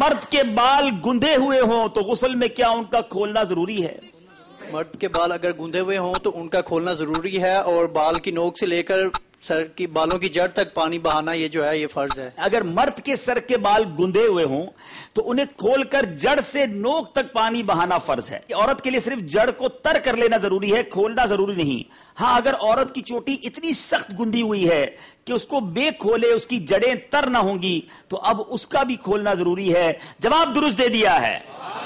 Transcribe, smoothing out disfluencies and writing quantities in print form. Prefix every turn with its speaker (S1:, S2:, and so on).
S1: मर्द के बाल गुंदे हुए हों तो गुस्ल में क्या उनका खोलना जरूरी है?
S2: मर्द के बाल अगर गुंदे हुए हों तो उनका खोलना जरूरी है, और बाल की नोक से लेकर सर की बालों की जड़ तक पानी बहाना ये जो है ये फर्ज है।
S1: अगर मर्द के सर के बाल गुंदे हुए हों तो उन्हें खोलकर जड़ से नोक तक पानी बहाना फर्ज है। औरत के लिए सिर्फ जड़ को तर कर लेना जरूरी है, खोलना जरूरी नहीं। हां, अगर औरत की चोटी इतनी सख्त गुंदी हुई है कि उसको बेखोले उसकी जड़ें तर ना होंगी तो अब उसका भी खोलना जरूरी है। जवाब दुरुस्त दे दिया है।